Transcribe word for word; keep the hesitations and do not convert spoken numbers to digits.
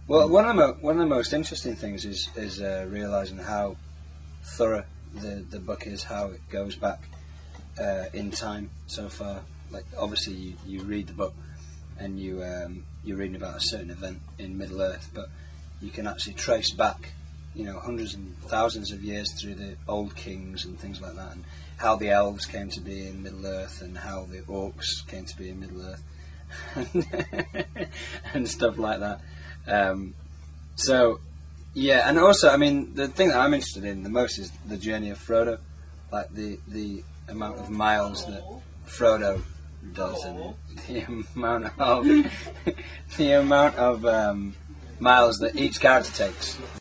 Well, one of the mo one of the most interesting things is is uh, realizing how thorough the the book is, how it goes back uh, in time so far. Like, obviously, you, you read the book and you um, you're reading about a certain event in Middle Earth, but you can actually trace back, you know, hundreds and thousands of years through the old kings and things like that, and how the elves came to be in Middle Earth, and how the orcs came to be in Middle Earth, and stuff like that. Um, so, yeah, and also, I mean, the thing that I'm interested in the most is the journey of Frodo, like the the amount of miles that Frodo does, and the amount of the amount of um, miles that each character takes.